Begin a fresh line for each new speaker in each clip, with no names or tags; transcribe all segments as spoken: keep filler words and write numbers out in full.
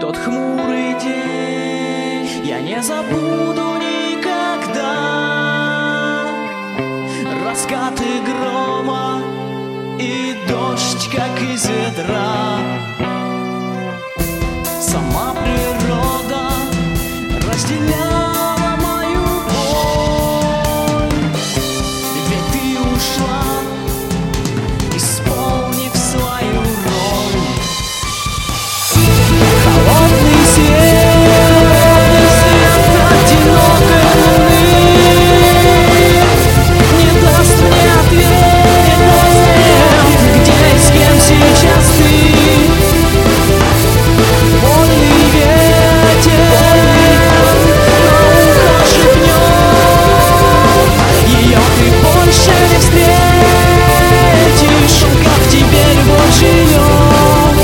тот хмурый день я не забуду никогда. Раскаты грома и дождь, как из ведра. Сама природа разделяла мою боль, ведь ты ушла, исполнив свою роль. Холодный свет одинокой луны не даст мне ответ, где и с кем сейчас ты. Вольный ветер на ухо шепнет, ее ты больше не встретишь, как в тебе любовь живет.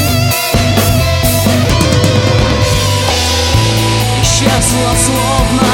Исчезла словно